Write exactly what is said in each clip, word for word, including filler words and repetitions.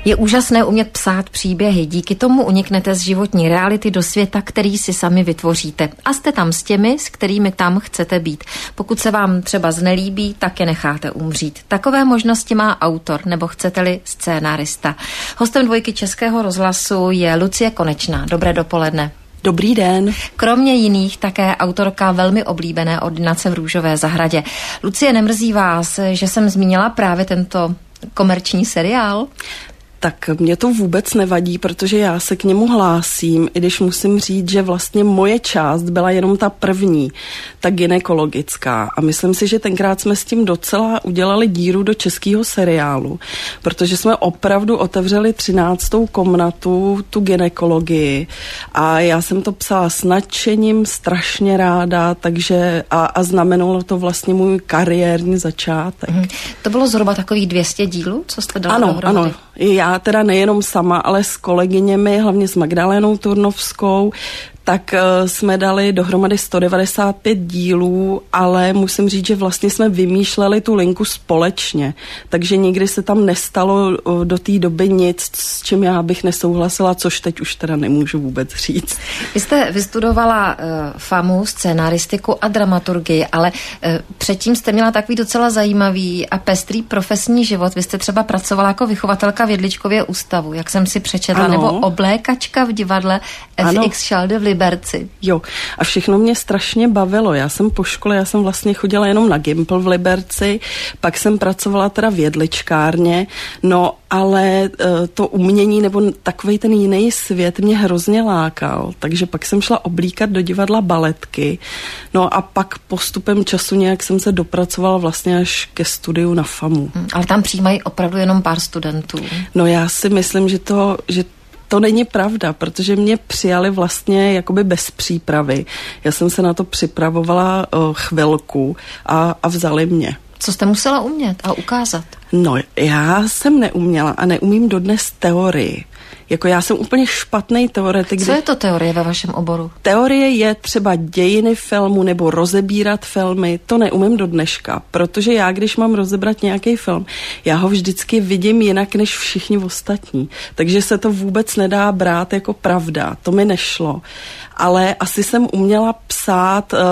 Je úžasné umět psát příběhy, díky tomu uniknete z životní reality do světa, který si sami vytvoříte. A jste tam s těmi, s kterými tam chcete být. Pokud se vám třeba znelíbí, tak je necháte umřít. Takové možnosti má autor, nebo chcete-li scénárista. Hostem Dvojky Českého rozhlasu je Lucie Konečná. Dobré dopoledne. Dobrý den. Kromě jiných také autorka velmi oblíbené Ordinace v růžové zahradě. Lucie, nemrzí vás, že jsem zmínila právě tento komerční seriál? Tak mě to vůbec nevadí, protože já se k němu hlásím, i když musím říct, že vlastně moje část byla jenom ta první, ta gynekologická. A myslím si, že tenkrát jsme s tím docela udělali díru do českého seriálu, protože jsme opravdu otevřeli třináctou komnatu, tu gynekologii. A já jsem to psala s nadšením, strašně ráda, takže a, a znamenalo to vlastně můj kariérní začátek. Hmm. To bylo zhruba takových dvě stě dílů, co jste dala dohromady? Ano, ano. Já teda nejenom sama, ale s kolegyněmi, hlavně s Magdalénou Turnovskou, tak uh, jsme dali dohromady sto devadesát pět dílů, ale musím říct, že vlastně jsme vymýšleli tu linku společně, takže nikdy se tam nestalo uh, do té doby nic, s čím já bych nesouhlasila, což teď už teda nemůžu vůbec říct. Vy jste vystudovala uh, FAMU, scénaristiku a dramaturgii, ale uh, předtím jste měla takový docela zajímavý a pestrý profesní život. Vy jste třeba pracovala jako vychovatelka v Jedličkově ústavu, jak jsem si přečetla, ano. nebo oblékačka v divadle F X Schalde v Liberci. Jo, a všechno mě strašně bavilo. Já jsem po škole, já jsem vlastně chodila jenom na Gimpl v Liberci, pak jsem pracovala teda v jedličkárně, no ale to umění nebo takovej ten jiný svět mě hrozně lákal, takže pak jsem šla oblíkat do divadla baletky, no a pak postupem času nějak jsem se dopracovala vlastně až ke studiu na FAMU. Hmm, ale tam přijímají opravdu jenom pár studentů. No já si myslím, že to, že to není pravda, protože mě přijali vlastně jakoby bez přípravy. Já jsem se na to připravovala uh, chvilku a, a vzali mě. Co jste musela umět a ukázat? No, já jsem neuměla a neumím dodnes teorii. Jako já jsem úplně špatný teoretik. Co je to teorie ve vašem oboru? Teorie je třeba dějiny filmu nebo rozebírat filmy. To neumím do dneška, protože já, když mám rozebrat nějaký film, já ho vždycky vidím jinak než všichni ostatní. Takže se to vůbec nedá brát jako pravda. To mi nešlo. Ale asi jsem uměla psát uh,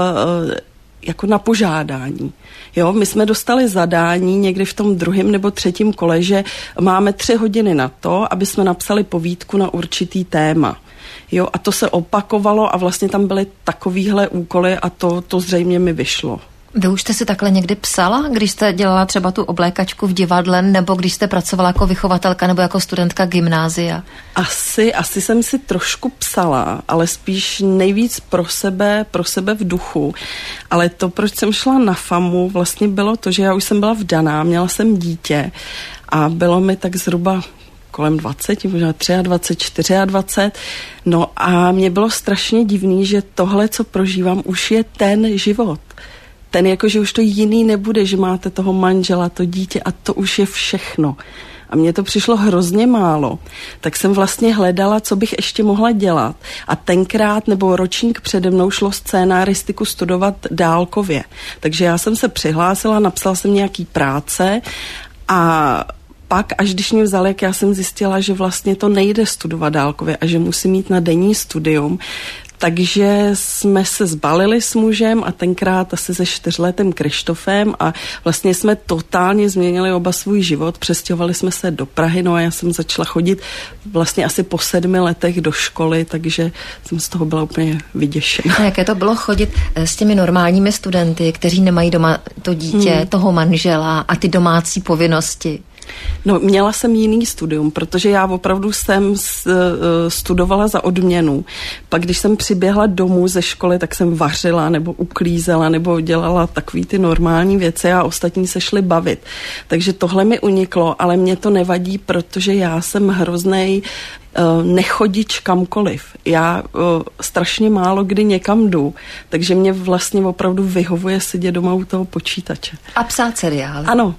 jako na požádání. Jo, my jsme dostali zadání někdy v tom druhém nebo třetím kole, že máme tři hodiny na to, aby jsme napsali povídku na určitý téma. Jo, a to se opakovalo a vlastně tam byly takovýhle úkoly a to, to zřejmě mi vyšlo. Vy už jste si takhle někdy psala, když jste dělala třeba tu oblékačku v divadle, nebo když jste pracovala jako vychovatelka nebo jako studentka gymnázia? Asi, asi jsem si trošku psala, ale spíš nejvíc pro sebe, pro sebe v duchu. Ale to, proč jsem šla na FAMU, vlastně bylo to, že já už jsem byla vdaná, měla jsem dítě a bylo mi tak zhruba kolem dvacet, možná dvacet tři, dvacet čtyři. No a mě bylo strašně divný, že tohle, co prožívám, už je ten život. Ten jako, že už to jiný nebude, že máte toho manžela, to dítě a to už je všechno. A mně to přišlo hrozně málo. Tak jsem vlastně hledala, co bych ještě mohla dělat. A tenkrát nebo ročník přede mnou šlo scénaristiku studovat dálkově. Takže já jsem se přihlásila, napsala jsem nějaký práce a pak, až když mě vzali, jak já jsem zjistila, že vlastně to nejde studovat dálkově a že musím mít na denní studium. Takže jsme se zbalili s mužem a tenkrát asi se čtyřletým Krištofem a vlastně jsme totálně změnili oba svůj život. Přestěhovali jsme se do Prahy, no a já jsem začala chodit vlastně asi po sedmi letech do školy, takže jsem z toho byla úplně vyděšená. A jaké to bylo chodit s těmi normálními studenty, kteří nemají doma to dítě, hmm. toho manžela a ty domácí povinnosti? No, měla jsem jiný studium, protože já opravdu jsem studovala za odměnu. Pak, když jsem přiběhla domů ze školy, tak jsem vařila nebo uklízela nebo dělala takový ty normální věci a ostatní se šli bavit. Takže tohle mi uniklo, ale mě to nevadí, protože já jsem hroznej nechodič kamkoliv. Já uh, strašně málo kdy někam jdu, takže mě vlastně opravdu vyhovuje sedět doma u toho počítače. A psát seriály. Ano.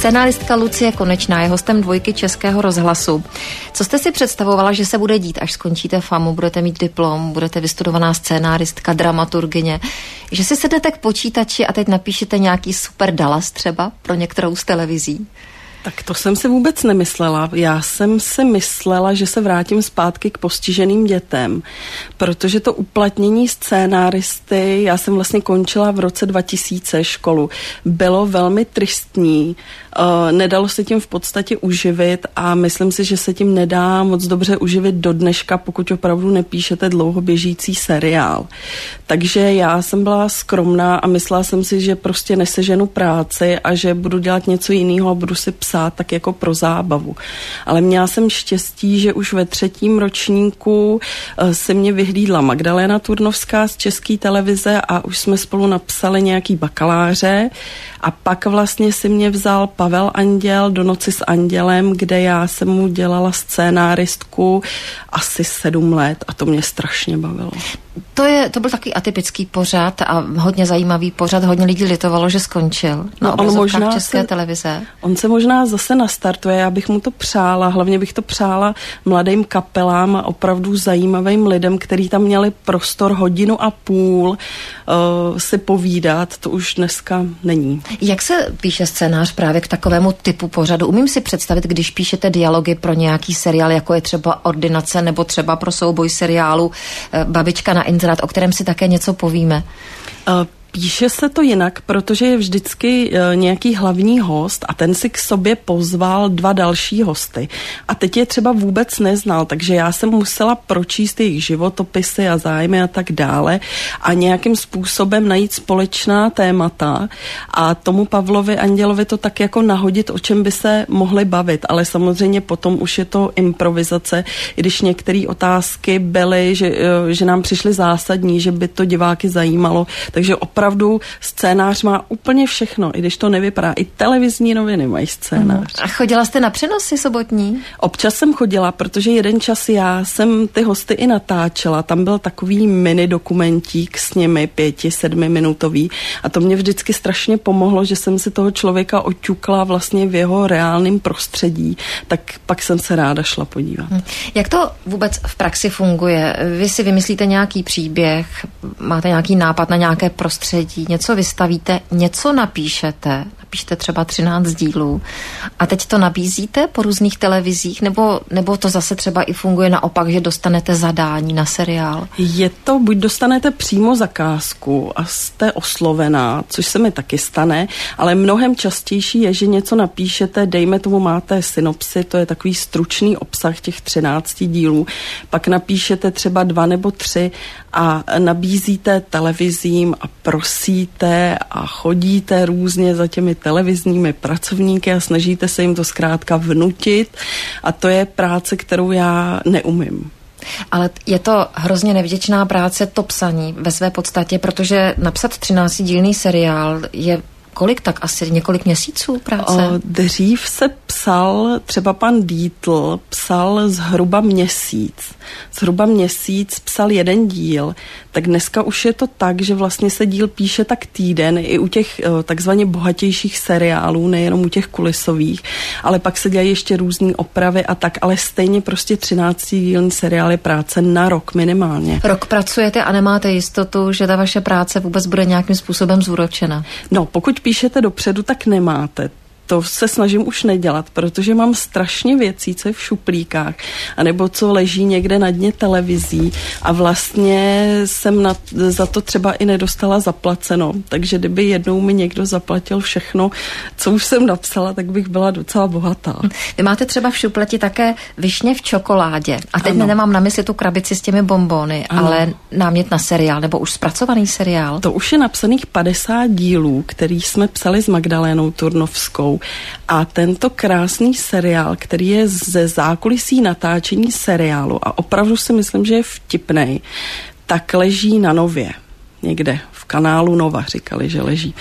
Scenáristka Lucie Konečná je hostem Dvojky Českého rozhlasu. Co jste si představovala, že se bude dít, až skončíte FAMu, budete mít diplom, budete vystudovaná scénáristka, dramaturgyně, že si sednete k počítači a teď napíšete nějaký super Dallas třeba pro některou z televizí? Tak to jsem si vůbec nemyslela. Já jsem si myslela, že se vrátím zpátky k postiženým dětem, protože to uplatnění scénáristy, já jsem vlastně končila v roce dva tisíce školu, bylo velmi tristní, uh, nedalo se tím v podstatě uživit a myslím si, že se tím nedá moc dobře uživit do dneška, pokud opravdu nepíšete dlouhoběžící seriál. Takže já jsem byla skromná a myslela jsem si, že prostě neseženu práci a že budu dělat něco jiného a budu si psát tak jako pro zábavu. Ale měla jsem štěstí, že už ve třetím ročníku se mě vyhlídla Magdalena Turnovská z České televize a už jsme spolu napsali nějaký bakaláře a pak vlastně si mě vzal Pavel Anděl do Noci s andělem, kde já jsem mu dělala scénáristku asi sedm let a to mě strašně bavilo. To, je, to byl takový atypický pořad a hodně zajímavý pořad. Hodně lidí litovalo, že skončil na no, obrazovkách České se, televize. On se možná zase nastartuje, já bych mu to přála. Hlavně bych to přála mladým kapelám a opravdu zajímavým lidem, kteří tam měli prostor hodinu a půl uh, si povídat. To už dneska není. Jak se píše scénář právě k takovému typu pořadu? Umím si představit, když píšete dialogy pro nějaký seriál, jako je třeba Ordinace nebo třeba pro souboj seriálu Babička na inzerát, o kterém si také něco povíme. Uh. Píše se to jinak, protože je vždycky e, nějaký hlavní host a ten si k sobě pozval dva další hosty. A teď je třeba vůbec neznal, takže já jsem musela pročíst jejich životopisy a zájmy a tak dále a nějakým způsobem najít společná témata a tomu Pavlovi Andělovi to tak jako nahodit, o čem by se mohli bavit. Ale samozřejmě potom už je to improvizace, i když některé otázky byly, že, e, že nám přišly zásadní, že by to diváky zajímalo, takže opravdu scénář má úplně všechno, i když to nevypadá. I televizní noviny mají scénář. A chodila jste na přenosy sobotní? Občas jsem chodila, protože jeden čas já jsem ty hosty i natáčela. Tam byl takový mini dokumentík s nimi, pěti, sedmi minutový. A to mě vždycky strašně pomohlo, že jsem si toho člověka oťukla vlastně v jeho reálném prostředí. Tak pak jsem se ráda šla podívat. Jak to vůbec v praxi funguje? Vy si vymyslíte nějaký příběh, máte nějaký nápad na nějaké prostředí, něco vystavíte, něco napíšete, napíšete třeba třináct dílů a teď to nabízíte po různých televizích, nebo, nebo to zase třeba i funguje naopak, že dostanete zadání na seriál? Je to, buď dostanete přímo zakázku a jste oslovená, což se mi taky stane, ale mnohem častější je, že něco napíšete, dejme tomu máte synopsy, to je takový stručný obsah těch třinácti dílů, pak napíšete třeba dva nebo tři a nabízíte televizím a prosíte a chodíte různě za těmi televizními pracovníky a snažíte se jim to zkrátka vnutit a to je práce, kterou já neumím. Ale je to hrozně nevděčná práce, to psaní ve své podstatě, protože napsat třináctidílný seriál je kolik, tak asi několik měsíců práce? O, dřív se psal, třeba pan Dietl psal zhruba měsíc. Zhruba měsíc psal jeden díl, tak dneska už je to tak, že vlastně se díl píše tak týden i u těch o, takzvaně bohatějších seriálů, nejenom u těch kulisových, ale pak se dělají ještě různý opravy a tak, ale stejně prostě třináctidílný seriál je práce na rok minimálně. Rok pracujete a nemáte jistotu, že ta vaše práce vůbec bude nějakým způsobem zúročena? No, pokud píšete dopředu, tak nemáte. To se snažím už nedělat, protože mám strašně věcí, co je v šuplíkách, anebo co leží někde na dně televizí a vlastně jsem na, za to třeba i nedostala zaplaceno. Takže kdyby jednou mi někdo zaplatil všechno, co už jsem napsala, tak bych byla docela bohatá. Vy máte třeba v šupleti také Višně v čokoládě. A teď ano. Nemám na mysli tu krabici s těmi bonbony, ano. Ale námět na seriál, nebo už zpracovaný seriál. To už je napsaných padesát dílů, který jsme psali s Magdalénou Turnovskou. A tento krásný seriál, který je ze zákulisí natáčení seriálu a opravdu si myslím, že je vtipnej, tak leží na Nově. Někde v kanálu Nova říkali, že leží.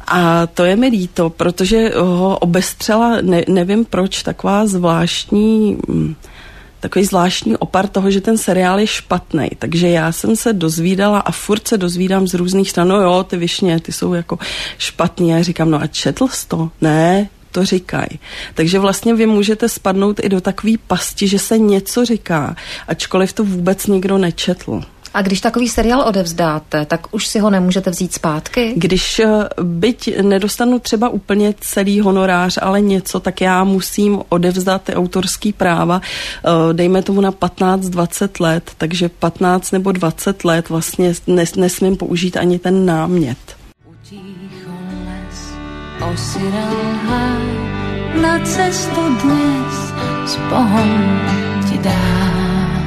A to je mi líto, protože ho obestřela, ne, nevím proč, taková zvláštní... takový zvláštní opar toho, že ten seriál je špatný. Takže já jsem se dozvídala a furt se dozvídám z různých stran, no jo, ty Višně, ty jsou jako špatný. A já říkám, no a četl jsi to? Ne, to říkají. Takže vlastně vy můžete spadnout i do takové pasti, že se něco říká, ačkoliv to vůbec nikdo nečetl. A když takový seriál odevzdáte, tak už si ho nemůžete vzít zpátky? Když byť nedostanu třeba úplně celý honorář, ale něco, tak já musím odevzdat ty autorský práva, dejme tomu na patnáct dvacet let, takže patnáct nebo dvacet let vlastně nes, nesmím použít ani ten námět. Utícho les, osiral háj, na cestu dnes s Bohom ti dám.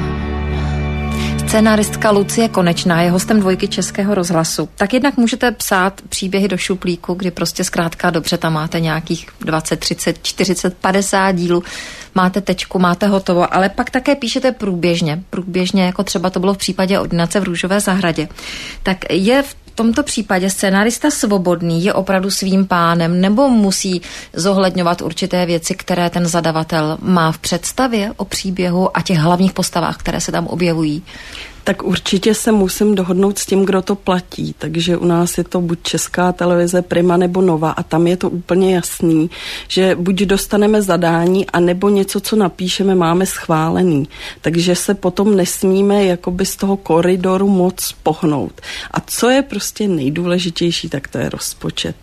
Scenáristka Lucie Konečná je hostem Dvojky Českého rozhlasu. Tak jednak můžete psát příběhy do šuplíku, kdy prostě zkrátka dobře, tam máte nějakých dvacet, třicet, čtyřicet, padesát dílů, máte tečku, máte hotovo, ale pak také píšete průběžně. Průběžně, jako třeba to bylo v případě Ordinace v Růžové zahradě. Tak je v V tomto případě scénárista svobodný, je opravdu svým pánem, nebo musí zohledňovat určité věci, které ten zadavatel má v představě o příběhu a těch hlavních postavách, které se tam objevují? Tak určitě se musím dohodnout s tím, kdo to platí. Takže u nás je to buď Česká televize, Prima nebo Nova a tam je to úplně jasný, že buď dostaneme zadání, anebo něco, co napíšeme, máme schválený. Takže se potom nesmíme jakoby z toho koridoru moc pohnout. A co je prostě nejdůležitější, tak to je rozpočet.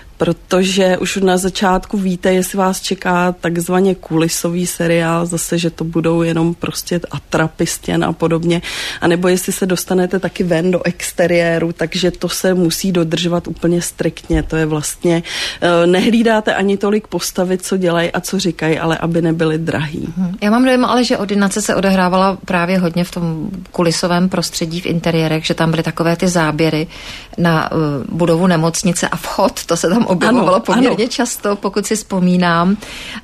Protože už na začátku víte, jestli vás čeká takzvaně kulisový seriál, zase, že to budou jenom prostě atrapy stěn a podobně, anebo jestli se dostanete taky ven do exteriéru, takže to se musí dodržovat úplně striktně. To je vlastně, nehlídáte ani tolik postavy, co dělají a co říkají, ale aby nebyly drahý. Já mám dojem, ale že Ordinace se odehrávala právě hodně v tom kulisovém prostředí v interiérech, že tam byly takové ty záběry na uh, budovu nemocnice a vchod, to se tam objevovalo poměrně ano. často, pokud si vzpomínám.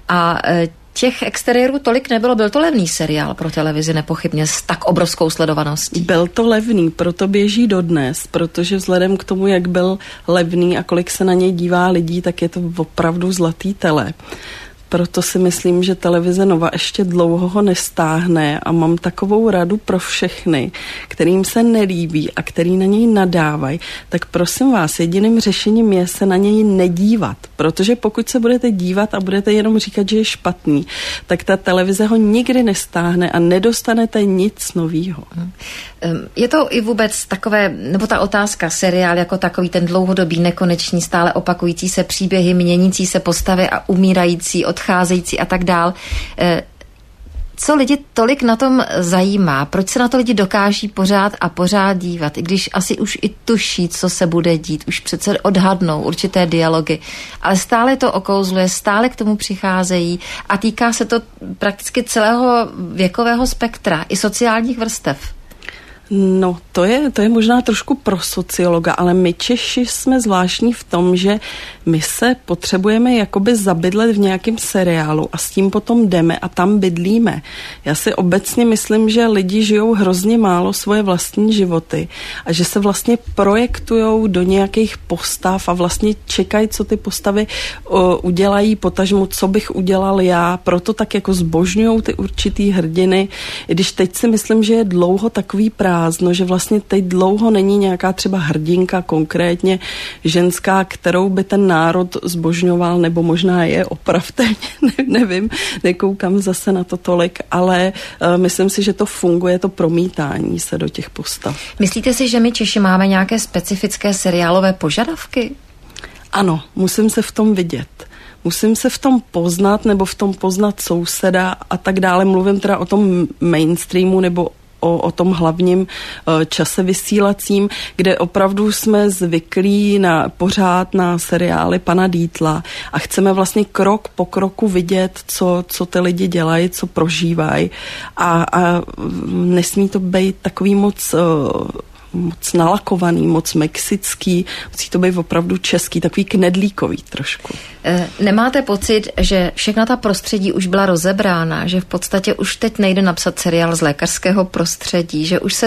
A e, těch exteriérů tolik nebylo. Byl to levný seriál pro televizi nepochybně s tak obrovskou sledovaností. Byl to levný, proto běží dodnes, protože vzhledem k tomu, jak byl levný a kolik se na něj dívá lidí, tak je to opravdu zlatý tele. Proto si myslím, že televize Nova ještě dlouho ho nestáhne a mám takovou radu pro všechny, kterým se nelíbí a který na něj nadávají, tak prosím vás, jediným řešením je se na něj nedívat, protože pokud se budete dívat a budete jenom říkat, že je špatný, tak ta televize ho nikdy nestáhne a nedostanete nic novýho. Je to i vůbec takové, nebo ta otázka, seriál jako takový ten dlouhodobý, nekonečný, stále opakující se příběhy, měnící se postavy a umírající, odcházející a tak dál. Co lidi tolik na tom zajímá? Proč se na to lidi dokáží pořád a pořád dívat? I když asi už i tuší, co se bude dít, už přece odhadnou určité dialogy, ale stále to okouzluje, stále k tomu přicházejí a týká se to prakticky celého věkového spektra i sociálních vrstev. No, to je, to je možná trošku pro sociologa, ale my Češi jsme zvláštní v tom, že my se potřebujeme jakoby zabydlet v nějakém seriálu a s tím potom jdeme a tam bydlíme. Já si obecně myslím, že lidi žijou hrozně málo svoje vlastní životy a že se vlastně projektujou do nějakých postav a vlastně čekají, co ty postavy o, udělají, potažmo, co bych udělal já, proto tak jako zbožňujou ty určitý hrdiny, i když teď si myslím, že je dlouho takový prázdno, že vlastně teď dlouho není nějaká třeba hrdinka konkrétně ženská, kterou by ten národ zbožňoval, nebo možná je, opravte mě, ne, nevím, nekoukám zase na to tolik, ale uh, myslím si, že to funguje, to promítání se do těch postav. Myslíte si, že my Češi máme nějaké specifické seriálové požadavky? Ano, musím se v tom vidět. Musím se v tom poznat, nebo v tom poznat souseda a tak dále. Mluvím teda o tom mainstreamu, nebo O, o tom hlavním uh, čase vysílacím, kde opravdu jsme zvyklí na, pořád na seriály pana Dietla a chceme vlastně krok po kroku vidět, co, co ty lidi dělají, co prožívají a, a nesmí to být takový moc uh, moc nalakovaný, moc mexický, musí to být opravdu český, takový knedlíkový trošku. E, nemáte pocit, že všechna ta prostředí už byla rozebrána, že v podstatě už teď nejde napsat seriál z lékařského prostředí, že už se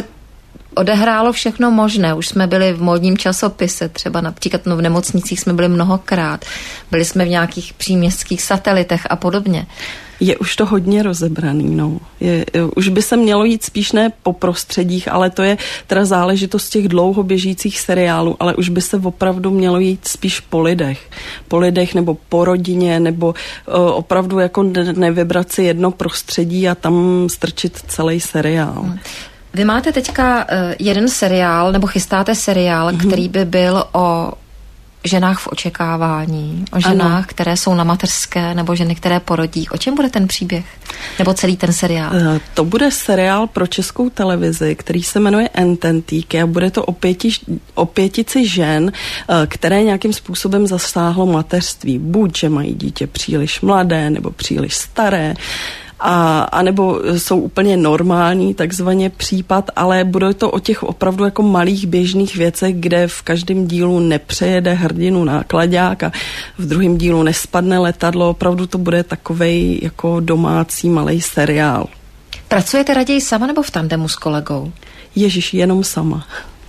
odehrálo všechno možné. Už jsme byli v módním časopise, třeba například no, v nemocnicích jsme byli mnohokrát. Byli jsme v nějakých příměstských satelitech a podobně. Je už to hodně rozebraný, no. Je, už by se mělo jít spíš ne po prostředích, ale to je teda záležitost těch dlouho běžících seriálů, ale už by se opravdu mělo jít spíš po lidech. Po lidech nebo po rodině, nebo uh, opravdu jako nevybrat si jedno prostředí a tam strčit celý seriál. Hmm. Vy máte teďka uh, jeden seriál, nebo chystáte seriál, hmm. který by byl o ženách v očekávání, o ženách, ano. které jsou na mateřské, nebo ženy, které porodí. O čem bude ten příběh? Nebo celý ten seriál? To bude seriál pro Českou televizi, který se jmenuje Ententíky a bude to o, pěti, o pětici žen, které nějakým způsobem zasáhlo mateřství. Buď, že mají dítě příliš mladé, nebo příliš staré, A, a nebo jsou úplně normální takzvaně případ, ale bude to o těch opravdu jako malých běžných věcech, kde v každém dílu nepřejede hrdinu náklaďák a v druhém dílu nespadne letadlo. Opravdu to bude takovej jako domácí malej seriál. Pracujete raději sama nebo v tandemu s kolegou? Ježiš, jenom sama.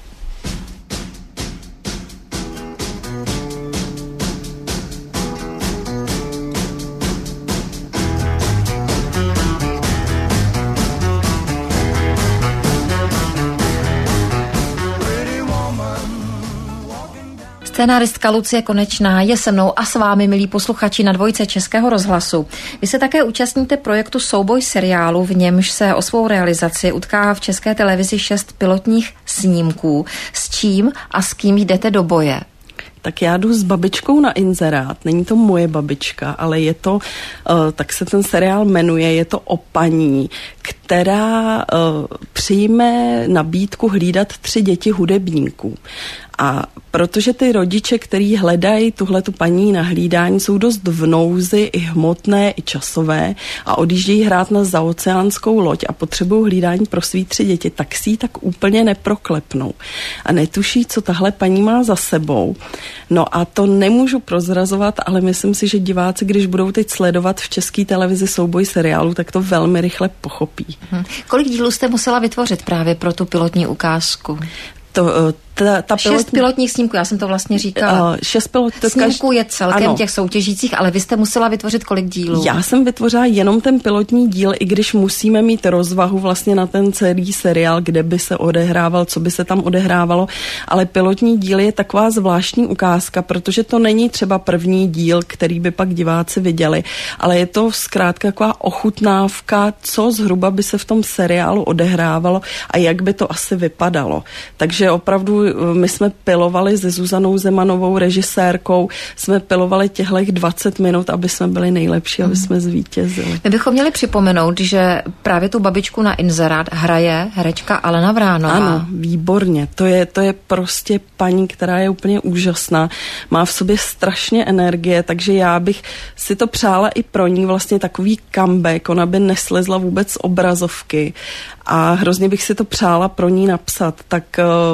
Scénáristka Lucie Konečná je se mnou a s vámi, milí posluchači, na dvojce Českého rozhlasu. Vy se také účastníte projektu Souboj seriálu, v němž se o svou realizaci utká v České televizi šest pilotních snímků. S čím a s kým jdete do boje? Tak já jdu s babičkou na inzerát. Není to moje babička, ale je to, uh, tak se ten seriál jmenuje, je to o paní, která uh, přijme nabídku hlídat tři děti hudebníků. A protože ty rodiče, který hledají tuhletu paní na hlídání, jsou dost v nouzi i hmotné, i časové a odjíždějí hrát na zaoceánskou loď a potřebují hlídání pro svý tři děti, tak si ji tak úplně neproklepnou. A netuší, co tahle paní má za sebou. No a to nemůžu prozrazovat, ale myslím si, že diváci, když budou teď sledovat v České televizi souboj seriálu, tak to velmi rychle pochopí. Hmm. Kolik dílů jste musela vytvořit právě pro tu pilotní ukázku? To, ta, ta šest pilotní... pilotních snímků, já jsem to vlastně říkala. Uh, šest pilot... Snímků je celkem ano. těch soutěžících, ale vy jste musela vytvořit kolik dílů? Já jsem vytvořila jenom ten pilotní díl, i když musíme mít rozvahu vlastně na ten celý seriál, kde by se odehrával, co by se tam odehrávalo, ale pilotní díl je taková zvláštní ukázka, protože to není třeba první díl, který by pak diváci viděli, ale je to zkrátka taková ochutnávka, co zhruba by se v tom seriálu odehrávalo a jak by to asi vypadalo. Takže opravdu my jsme pilovali se Zuzanou Zemanovou, režisérkou, jsme pilovali těchto dvacet minut, aby jsme byli nejlepší, aby jsme zvítězili. My bychom měli připomenout, že právě tu babičku na inzerát hraje herečka Alena Vránová. Ano, výborně. To je, to je prostě paní, která je úplně úžasná. Má v sobě strašně energie, takže já bych si to přála i pro ní vlastně takový comeback. Ona by neslezla vůbec z obrazovky a hrozně bych si to přála pro ní napsat. Tak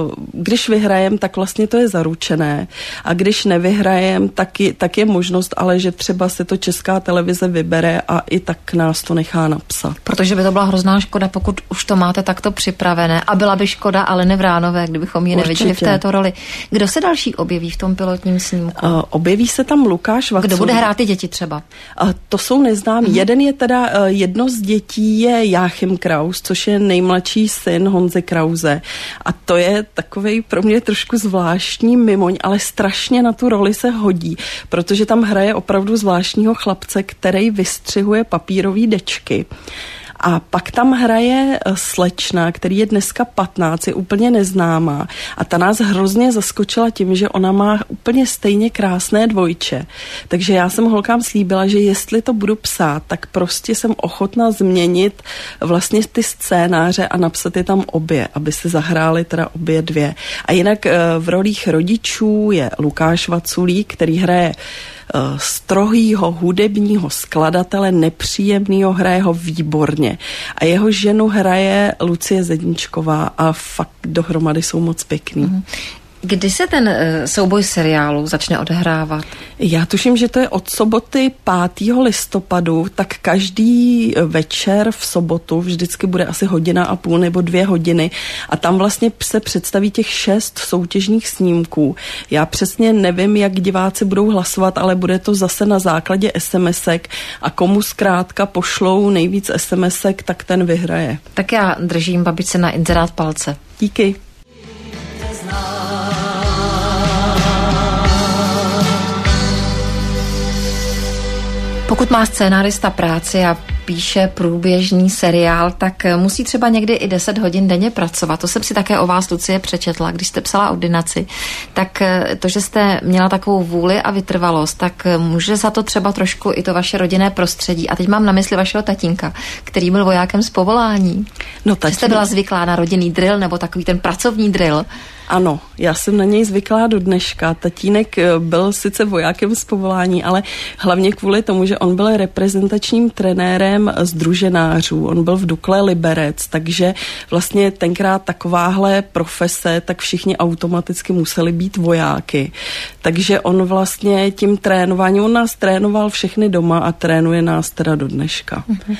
když vyhrajem, tak vlastně to je zaručené. A když nevyhrajem, tak je, tak je možnost, ale že třeba si to Česká televize vybere a i tak nás to nechá napsat. Protože by to byla hrozná škoda, pokud už to máte takto připravené. A byla by škoda Aleny Vránové, kdybychom ji neviděli v této roli. Kdo se další objeví v tom pilotním snímku? Uh, objeví se tam Lukáš Vaculík. Kdo bude hrát ty děti třeba? Uh, to jsou neznámí. Mm-hmm. Jeden je teda, uh, jedno z dětí je Jáchym Kraus, což je nejmladší syn Honzy Krause. A to je takovej pro mě trošku zvláštní mimoň, ale strašně na tu roli se hodí, protože tam hraje opravdu zvláštního chlapce, který vystřihuje papírový dečky. A pak tam hraje slečna, který je dneska patnáct, je úplně neznámá. A ta nás hrozně zaskočila tím, že ona má úplně stejně krásné dvojče. Takže já jsem holkám slíbila, že jestli to budu psát, tak prostě jsem ochotná změnit vlastně ty scénáře a napsat je tam obě, aby se zahrály teda obě dvě. A jinak v rolích rodičů je Lukáš Vaculík, který hraje strohýho hudebního skladatele, nepříjemnýho, hraje ho výborně. A jeho ženu hraje Lucie Zedničková a fakt dohromady jsou moc pěkný. Mm. Kdy se ten souboj seriálu začne odehrávat? Já tuším, že to je od soboty pátého listopadu, tak každý večer v sobotu vždycky bude asi hodina a půl nebo dvě hodiny a tam vlastně se představí těch šest soutěžních snímků. Já přesně nevím, jak diváci budou hlasovat, ale bude to zase na základě SMSek a komu zkrátka pošlou nejvíc SMSek, tak ten vyhraje. Tak já držím babičce na inzerát palce. Díky. Pokud má scénárista práci a píše průběžný seriál, tak musí třeba někdy i deset hodin denně pracovat. To jsem si také o vás, Lucie, přečetla, když jste psala ordinaci. Tak to, že jste měla takovou vůli a vytrvalost, tak může za to třeba trošku i to vaše rodinné prostředí. A teď mám na mysli vašeho tatínka, který byl vojákem z povolání. No, tatín... Jste byla zvyklá na rodinný drill nebo takový ten pracovní drill? Ano, já jsem na něj zvyklá do dneška. Tatínek byl sice vojákem z povolání, ale hlavně kvůli tomu, že on byl reprezentačním trenérem sdruženářů. On byl v Dukle Liberec, takže vlastně tenkrát takováhle profese, tak všichni automaticky museli být vojáky. Takže on vlastně tím trénováním, on nás trénoval všechny doma a trénuje nás teda do dneška. Mhm.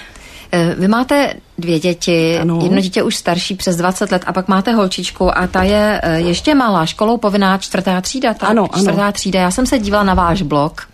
Vy máte dvě děti, ano. Jedno dítě už starší přes dvacet let a pak máte holčičku a ta je ještě malá, školou povinná čtvrtá třída. Tak? Ano, čtvrtá ano. třída. Já jsem se dívala na váš blog,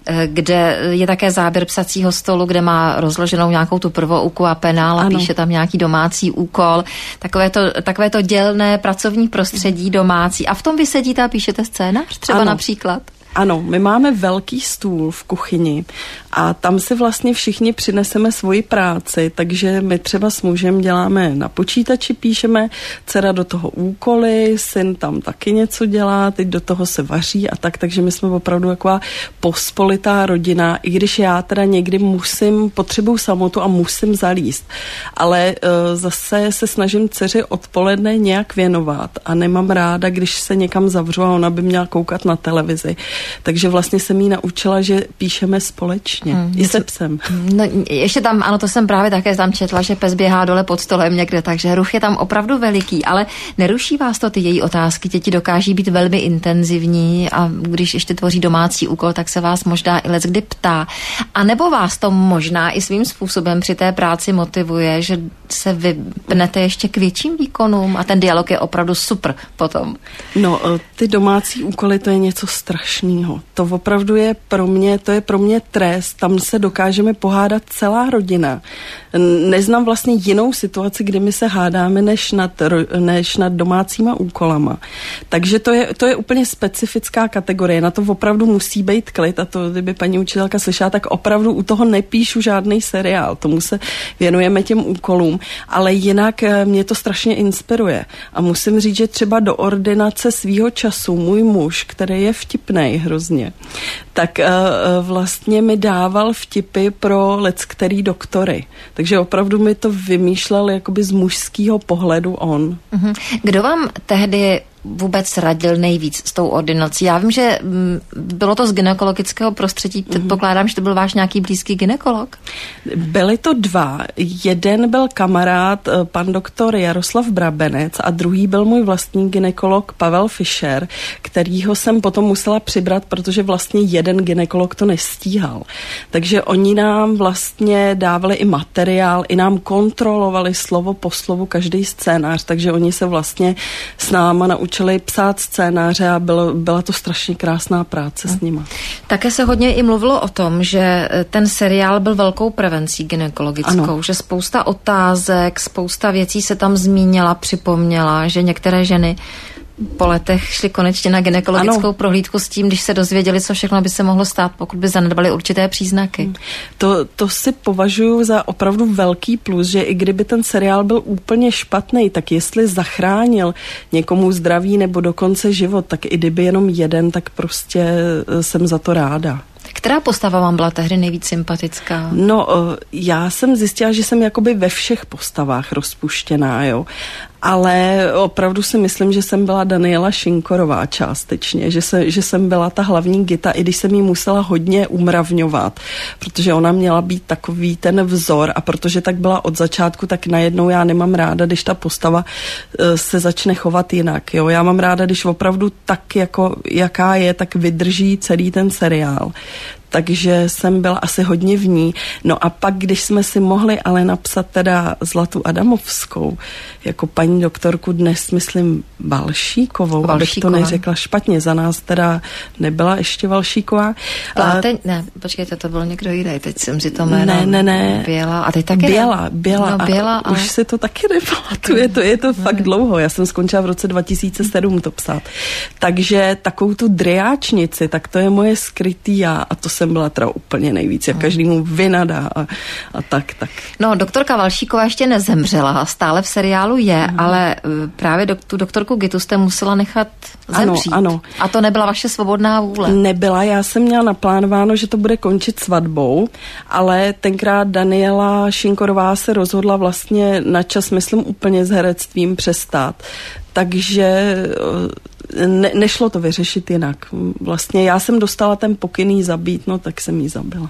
kde je také záběr psacího stolu, kde má rozloženou nějakou tu prvouku a penál a ano. Píše tam nějaký domácí úkol. Takové to, takové to dělné pracovní prostředí domácí. A v tom vy sedíte a píšete scénář třeba ano. například? Ano, my máme velký stůl v kuchyni a tam si vlastně všichni přineseme svoji práci, takže my třeba s mužem děláme na počítači, píšeme, dcera do toho úkoly, syn tam taky něco dělá, teď do toho se vaří a tak, takže my jsme opravdu taková pospolitá rodina, i když já teda někdy musím, potřebuju samotu a musím zalíst, ale uh, zase se snažím dceři odpoledne nějak věnovat a nemám ráda, když se někam zavřu a ona by měla koukat na televizi. Takže vlastně jsem jí naučila, že píšeme společně. Hmm, I se psem. No, ještě tam, ano, to jsem právě také tam četla, že pes běhá dole pod stolem někde, takže ruch je tam opravdu veliký, ale neruší vás to ty její otázky? Děti dokáží být velmi intenzivní a když ještě tvoří domácí úkol, tak se vás možná i leckdy ptá. A nebo vás to možná i svým způsobem při té práci motivuje, že se vypnete ještě k větším výkonům a ten dialog je opravdu super potom. No, ty domácí úkoly, to je něco strašného. To opravdu je pro mě, to je pro mě trest, tam se dokážeme pohádat celá rodina. Neznám vlastně jinou situaci, kdy my se hádáme než nad, než nad domácíma úkolama. Takže to je, to je úplně specifická kategorie, na to opravdu musí být klid a to, kdyby paní učitelka slyšela, tak opravdu u toho nepíšu žádný seriál, tomu se věnujeme těm úkolům, ale jinak mě to strašně inspiruje a musím říct, že třeba do ordinace svýho času můj muž, který je vtipnej hrozně, tak uh, vlastně mi dával vtipy pro leckterý doktory. Takže opravdu mi to vymýšlel jakoby z mužského pohledu on. Kdo vám tehdy vůbec radil nejvíc s tou ordinací? Já vím, že bylo to z gynekologického prostředí, předpokládám, že to byl váš nějaký blízký gynekolog? Byli to dva. Jeden byl kamarád, pan doktor Jaroslav Brabenec a druhý byl můj vlastní gynekolog Pavel Fischer, kterýho jsem potom musela přibrat, protože vlastně jeden gynekolog to nestíhal. Takže oni nám vlastně dávali i materiál, i nám kontrolovali slovo po slovu každý scénář, takže oni se vlastně s náma naučili učili psát scénáře a bylo, byla to strašně krásná práce s nima. Také se hodně i mluvilo o tom, že ten seriál byl velkou prevencí gynekologickou, ano. Že spousta otázek, spousta věcí se tam zmínila, připomněla, že některé ženy po letech šli konečně na gynekologickou ano. prohlídku s tím, když se dozvěděli, co všechno by se mohlo stát, pokud by zanedbali určité příznaky. To, to si považuji za opravdu velký plus, že i kdyby ten seriál byl úplně špatný, tak jestli zachránil někomu zdraví nebo dokonce život, tak i kdyby jenom jeden, tak prostě jsem za to ráda. Která postava vám byla tehdy nejvíc sympatická? No, já jsem zjistila, že jsem jakoby ve všech postavách rozpuštěná, jo. ale opravdu si myslím, že jsem byla Daniela Šinkorová částečně, že, se, že jsem byla ta hlavní Gita, i když jsem jí musela hodně umravňovat, protože ona měla být takový ten vzor a protože tak byla od začátku, tak najednou já nemám ráda, když ta postava se začne chovat jinak. Jo? Já mám ráda, když opravdu tak, jako, jaká je, tak vydrží celý ten seriál. Takže jsem byla asi hodně v ní. No a pak, když jsme si mohli ale napsat teda Zlatu Adamovskou, jako paní doktorku dnes, myslím, Valšíkovou, Valšíková. Abych to neřekla špatně, za nás teda nebyla ještě Valšíková. Pláteň, ne, počkejte, to byl někdo jiný, teď jsem si to jméno. Ne, ne, ne. Běla, a teď taky Běla, Běla. No, Běla, a ale... už si to taky nepamatuje, to je to no. fakt dlouho. Já jsem skončila v roce dva tisíce sedm to psát. Takže takovou tu driáčnici, tak to je moje skrytý já a to jsem byla teda úplně nejvíc, jak každému vynadá a, a tak, tak. No, doktorka Valšíková ještě nezemřela, stále v seriálu je, mm. ale právě do, tu doktorku Gitu jste musela nechat zemřít. Ano, ano. A to nebyla vaše svobodná vůle. Nebyla, já jsem měla naplánováno, že to bude končit svatbou, ale tenkrát Daniela Šinkorová se rozhodla vlastně na čas, myslím, úplně s herectvím přestát. Takže ne, nešlo to vyřešit jinak. Vlastně já jsem dostala ten pokyn jí zabít, no tak jsem jí zabila.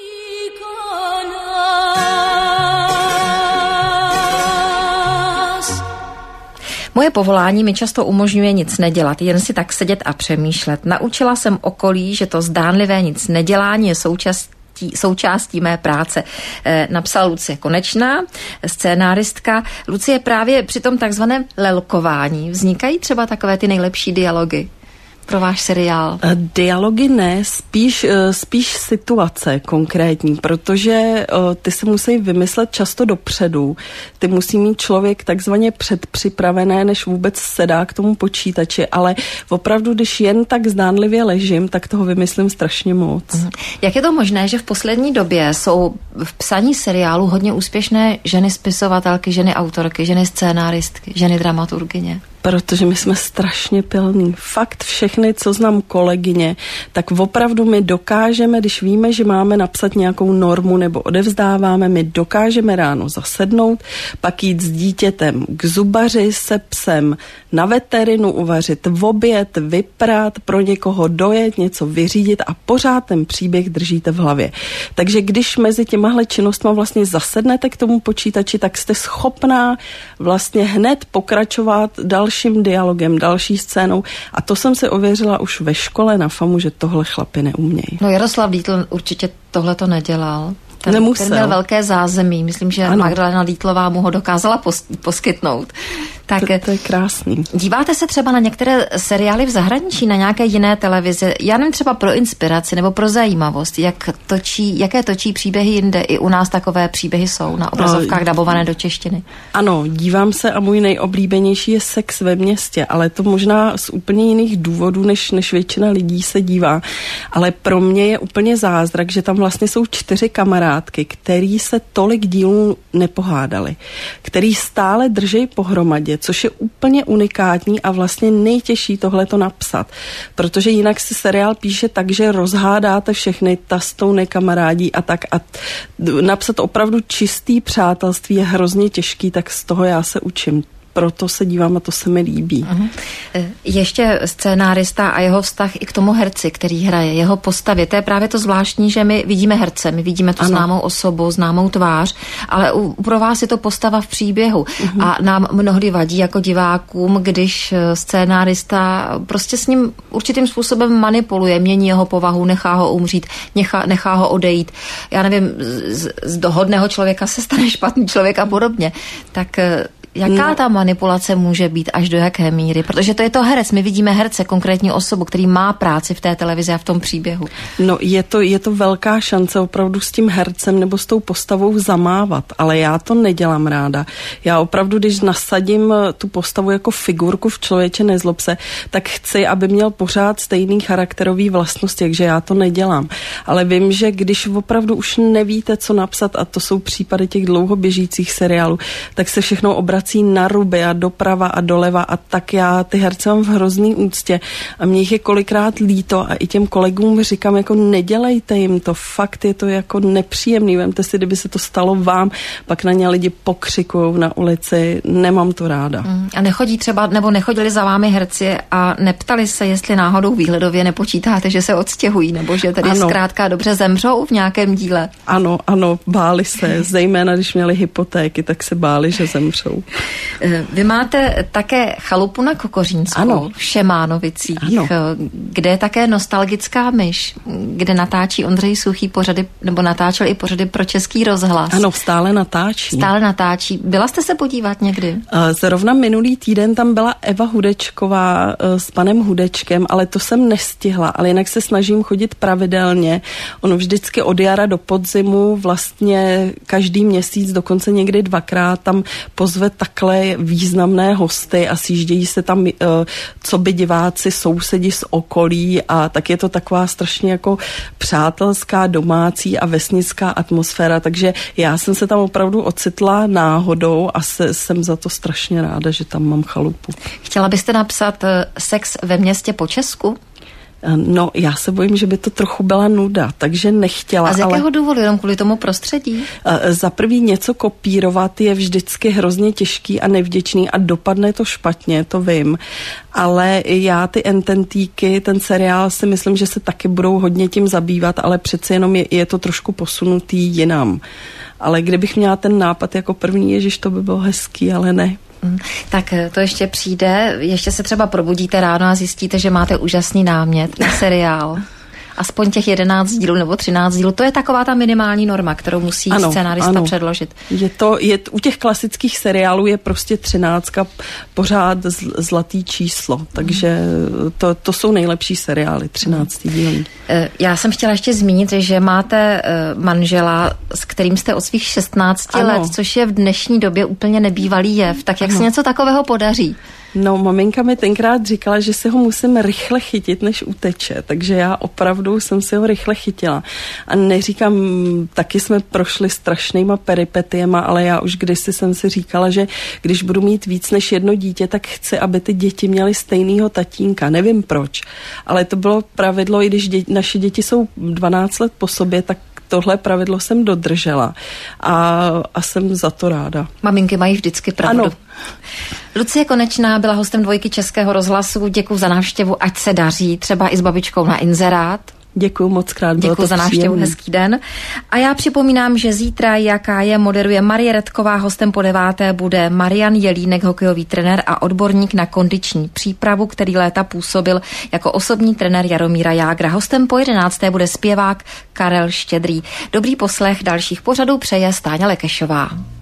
Moje povolání mi často umožňuje nic nedělat, jen si tak sedět a přemýšlet. Naučila jsem okolí, že to zdánlivé nic nedělání je součástí součástí mé práce. E, napsala Lucie Konečná, scénáristka. Lucie, právě při tom takzvaném lelkování vznikají třeba takové ty nejlepší dialogy pro váš seriál? Dialogy ne, spíš, spíš situace konkrétní, protože ty se musí vymyslet často dopředu. Ty musí mít člověk takzvaně předpřipravené, než vůbec sedá k tomu počítači, ale opravdu, když jen tak zdánlivě ležím, tak toho vymyslím strašně moc. Jak je to možné, že v poslední době jsou v psaní seriálu hodně úspěšné ženy spisovatelky, ženy autorky, ženy scénáristky, ženy dramaturgyně? Protože my jsme strašně pilní. Fakt všechny, co znám kolegyně, tak opravdu my dokážeme, když víme, že máme napsat nějakou normu nebo odevzdáváme, my dokážeme ráno zasednout, pak jít s dítětem k zubaři, se psem na veterinu, uvařit v oběd, vyprát, pro někoho dojet, něco vyřídit a pořád ten příběh držíte v hlavě. Takže když mezi těmahle činnostma vlastně zasednete k tomu počítači, tak jste schopná vlastně hned pokračovat dalším dialogem, další scénou a to jsem si ověřila už ve škole na FAMu, že tohle chlapi neumějí. No Jaroslav Dietl určitě tohle to nedělal. Ten, Nemusel. ten měl velké zázemí. Myslím, že ano. Magdalena Dietlová mu ho dokázala pos, poskytnout. Tak, to, to je krásný. Díváte se třeba na některé seriály v zahraničí, na nějaké jiné televize? Já nevím, třeba pro inspiraci nebo pro zajímavost, jak točí, jaké točí příběhy jinde. I u nás takové příběhy jsou na obrazovkách no, dabované do češtiny. Ano, dívám se a můj nejoblíbenější je Sex ve městě, ale to možná z úplně jiných důvodů, než, než většina lidí se dívá. Ale pro mě je úplně zázrak, že tam vlastně jsou čtyři kamarádky, který se tolik dílů nepohádali, který stále drží pohromadě, což je úplně unikátní a vlastně nejtěžší tohleto napsat, protože jinak si seriál píše tak, že rozhádáte všechny, ta s tou nekamarádí a tak a napsat opravdu čistý přátelství je hrozně těžký, tak z toho já se učím. Proto se dívám a to se mi líbí. Uh-huh. Ještě scénárista a jeho vztah i k tomu herci, který hraje, jeho postavě. To je právě to zvláštní, že my vidíme herce, my vidíme tu ano. známou osobu, známou tvář, ale u, pro vás je to postava v příběhu. Uh-huh. A nám mnohdy vadí jako divákům, když scénárista prostě s ním určitým způsobem manipuluje, mění jeho povahu, nechá ho umřít, nechá, nechá ho odejít. Já nevím, z, z dohodného člověka se stane špatný člověk a podobně. Tak jaká ta manipulace může být, až do jaké míry? Protože to je to herec. My vidíme herce, konkrétní osobu, který má práci v té televizi a v tom příběhu. No je to, je to velká šance opravdu s tím hercem nebo s tou postavou zamávat, ale já to nedělám ráda. Já opravdu, když nasadím tu postavu jako figurku v Člověče nezlob se, tak chci, aby měl pořád stejný charakterový vlastnosti, takže já to nedělám. Ale vím, že když opravdu už nevíte, co napsat, a to jsou případy těch dlouho běžících seriálů, tak se všechno obrací obrací na ruby a doprava a doleva a tak já ty herce mám v hrozný úctě a mě jich je kolikrát líto a i těm kolegům říkám, jako nedělejte jim to, fakt je to jako nepříjemný, vemte si, kdyby se to stalo vám, pak na ně lidi pokřikujou na ulici, nemám to ráda. Mm, a nechodí třeba, nebo nechodili za vámi herci a neptali se, jestli náhodou výhledově nepočítáte, že se odstěhují, nebo že tedy ano. zkrátka dobře zemřou v nějakém díle? Ano, ano, báli se, zejména když měli hypotéky, tak se báli, že zemřou. Vy máte také chalupu na Kokořínsku, ano. v Šemánovicích, ano. kde je také nostalgická myš, kde natáčí Ondřej Suchý pořady, nebo natáčel i pořady pro Český rozhlas. Ano, stále natáčí. Stále natáčí. Byla jste se podívat někdy? Zrovna minulý týden tam byla Eva Hudečková s panem Hudečkem, ale to jsem nestihla, ale jinak se snažím chodit pravidelně. Ono vždycky od jara do podzimu vlastně každý měsíc, dokonce někdy dvakrát tam pozve takhle významné hosty a sjíždějí se tam co by diváci, sousedi z okolí a tak je to taková strašně jako přátelská, domácí a vesnická atmosféra, takže já jsem se tam opravdu ocitla náhodou a se, jsem za to strašně ráda, že tam mám chalupu. Chtěla byste napsat Sex ve městě po česku? No, já se bojím, že by to trochu byla nuda, takže nechtěla. A z jakého ale... důvodu? Jenom kvůli tomu prostředí? Za prvý něco kopírovat je vždycky hrozně těžký a nevděčný a dopadne to špatně, to vím. Ale já ty ententíky, ten seriál si myslím, že se taky budou hodně tím zabývat, ale přece jenom je, je to trošku posunutý jinam. Ale kdybych měla ten nápad jako první, ježiš, to by bylo hezký, ale ne. Tak to ještě přijde, ještě se třeba probudíte ráno a zjistíte, že máte úžasný námět na seriál. Aspoň těch jedenáct dílů nebo třináct dílů, to je taková ta minimální norma, kterou musí ano, scénárista ano. předložit. Je to, je, u těch klasických seriálů je prostě třináctka pořád zl, zlatý číslo, takže to, to jsou nejlepší seriály, třináctý díl. Já jsem chtěla ještě zmínit, že máte manžela, s kterým jste od svých šestnácti let, což je v dnešní době úplně nebývalý jev, tak jak ano. se něco takového podaří? No, maminka mi tenkrát říkala, že si ho musím rychle chytit, než uteče, takže já opravdu jsem si ho rychle chytila. A neříkám, taky jsme prošli strašnýma peripetiema, ale já už kdysi jsem si říkala, že když budu mít víc než jedno dítě, tak chci, aby ty děti měly stejného tatínka. Nevím proč, ale to bylo pravidlo, i když dě- naše děti jsou dvanáct let po sobě, tak tohle pravidlo jsem dodržela a, a jsem za to ráda. Maminky mají vždycky pravdu. Ano. Lucie Konečná byla hostem Dvojky Českého rozhlasu. Děkuji za návštěvu, ať se daří, třeba i s babičkou na inzerát. Děkuji moc krát. Děkuji za návštěvu, příjemný. Hezký den. A já připomínám, že zítra Jaká je moderuje Marie Redková, hostem po deváté bude Marian Jelínek, hokejový trenér a odborník na kondiční přípravu, který léta působil jako osobní trenér Jaromíra Jágra. Hostem po jedenácté bude zpěvák Karel Štědrý. Dobrý poslech dalších pořadů přeje Stáňa Lekešová.